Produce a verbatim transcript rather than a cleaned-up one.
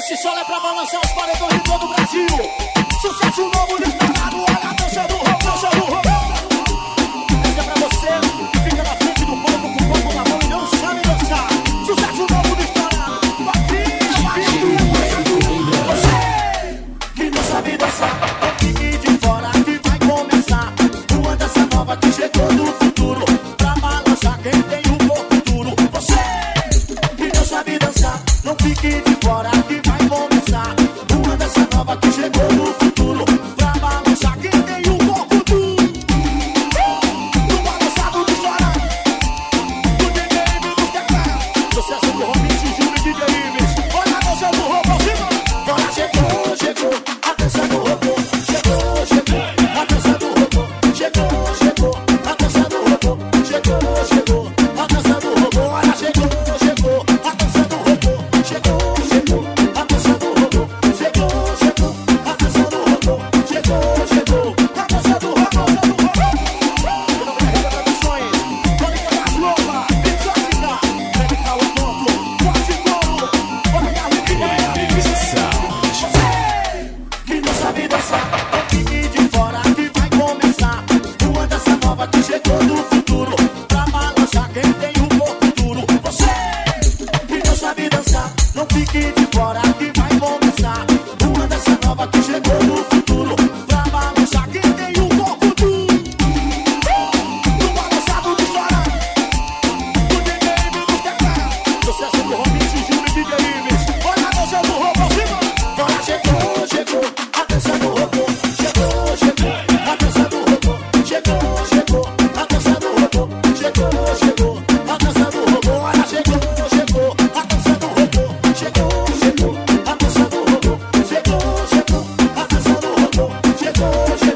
Esse solo é pra balançar os paredões de todo o Brasil. Sucesso novo disparado, olha a dança do rock, dança do rock. Essa é pra você que fica na frente do palco com o copo na mão e não sabe dançar. Sucesso novo disparado, Patrícia, você que não sabe dançar, não fique de fora que vai começar uma dança nova que chegou do futuro pra balançar quem tem o corpo duro. Você que não sabe dançar, não fique de fora que vai começar uma dança nova que chegou no futuro pra balançar quem tem o corpo duro. No balançado do chorão, do D J Ives nos teclados, sucesso do Robinho, Júlio e D J Ives. Olha a dança do robô, cima. Agora chegou, chegou a dança do robô. Chegou, chegou a dança do robô. Chegou, chegou a dança do robô. Chegou, chegou a dança do robô. Olha, chegou, chegou a dança do robô. Chegou, chegou a dança do robô. Chegou, chegou a dança do robô. Chegou, chegou a dança do robô. Não vai regar produções, pode pegar as roupas, exótica, deve ficar o ponto, forte como, pode pegar o que é. Que não sabe dançar, não fique de fora que vai começar uma dança nova que chegou do futuro pra balançar quem tem o corpo duro. Você que não sabe dançar, não fique de fora que vai começar uma dança nova que chegou do futuro pra balançar quem tem o corpo duro. No balançado do chorão, do D J Ives nos teclados, sucesso do Robinho, Júlio e D J Ives. Olha a dança do robô, cima. Agora chegou, chegou a dança do robô. Chegou, chegou a dança do robô. Chegou, chegou a dança do robô. Chegou, chegou a dança do robô. Olha, chegou, chegou a dança do robô. Chegou, chegou a dança do robô. Chegou, chegou a dança do robô. Chegou, chegou.